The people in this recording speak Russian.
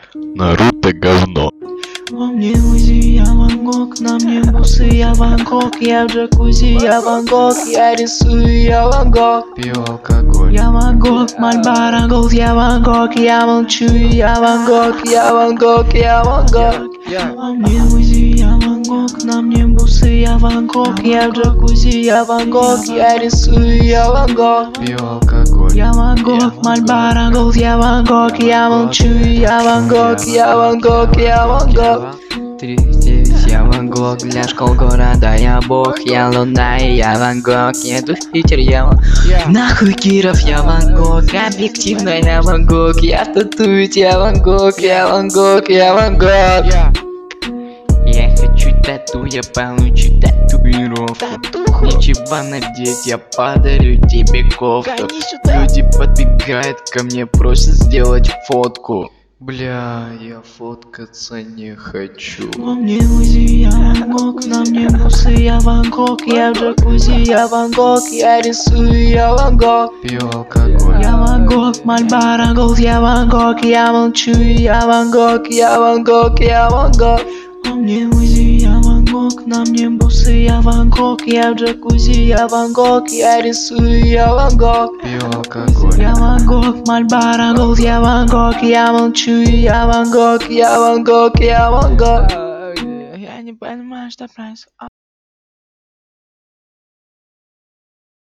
Наруто говно. Во мне Узи, я Ван Гог, на мне бусы, я Ван Гог, я в джакузи, я Ван Гог, я рисую, я Ван Гог. Пью алкоголь. Я Ван Гог, Мальборо Голд, я Ван Гог, я молчу, я Ван Гог, я Ван Гог, я Ван Гог. Во мне Узи, я Ван Гог, на мне бусы, я Ван Гог, я в джакузи, я Ван Гог, я рисую, я Ван Гог. Пью алкоголь. Я Ван Гог, Мальборо Голд, я Ван Гог, я молчу, я Ван Гог, я Ван Гог, я Ван Гог. 39, я Ван Гог, для школ города я бог, я луна и я Ван Гог, еду в Питер, я Ван... Нахуй Киров, я Ван Гог, объективно я Ван Гог, я татуить, я Ван Гог, я Ван Гог, я Ван Гог. Я хочу тату, я получу татуировку. Нечего надеть, я подарю тебе кофту. Люди подбегают ко мне, просят сделать фотку. Бля, я фоткаться не хочу. Во мне Узи, я Ван Гог, на мне бусы, я Ван Гог, я в джакузи, я Ван Гог, я рисую, я Ван Гог. Пью алкоголь. Я Ван Гог, Мальборо Голд, я Ван Гог, я молчу, я Ван Гог, я Ван Гог, я Ван Гог. Во мне Узи, я Ван Гог, на мне бусы, я Ван Гог, я в джакузи, я Ван Гог, я рисую, я Ван Гог. Пью алкоголь. Я Ван Гог, Мальборо Голд, я Ван Гог, я молчу, я Ван Гог, я Ван Гог, я Ван Гог. Я не понимаю, что происходит.